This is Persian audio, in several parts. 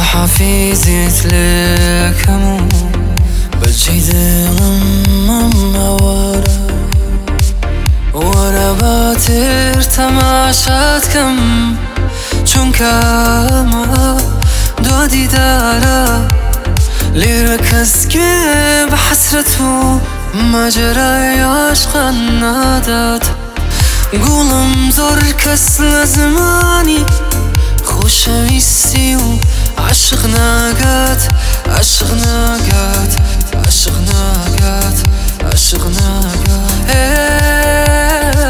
حفيظي تلاكمو بجيد ورا باتر تماشات كم چون كما دودي دارا ليركز كي بحسرته مجرى عشقا نادات قولم زور كس لزماني خوشويستي وعشقنا قات عشقنا قات عشقنا قات عشقنا قات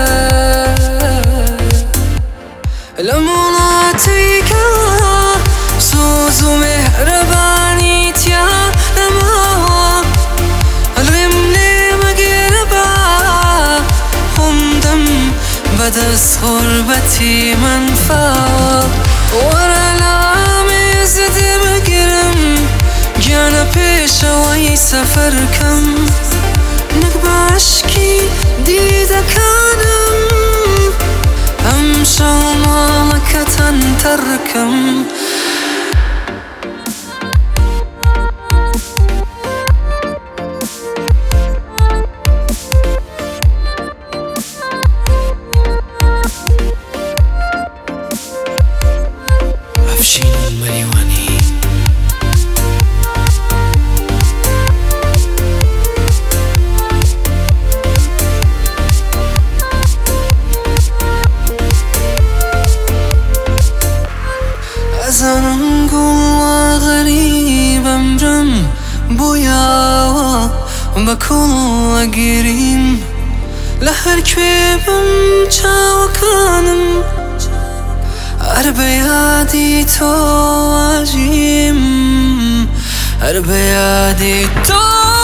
لمناتيك سوز ومهرباني تيا لما الغمني مقربا همدم بدس غربتي منفا ورا لامي زد بقرم جانا بيشوي سفر كم نقبع عشكي ديدا كانم أمشى مالكة تركم أفشين المليواني أزانم قوة غريب أمرم بويا بكل قريم لهر كبيبم جاوكانم أربيادي تو عجيم أربيادي تو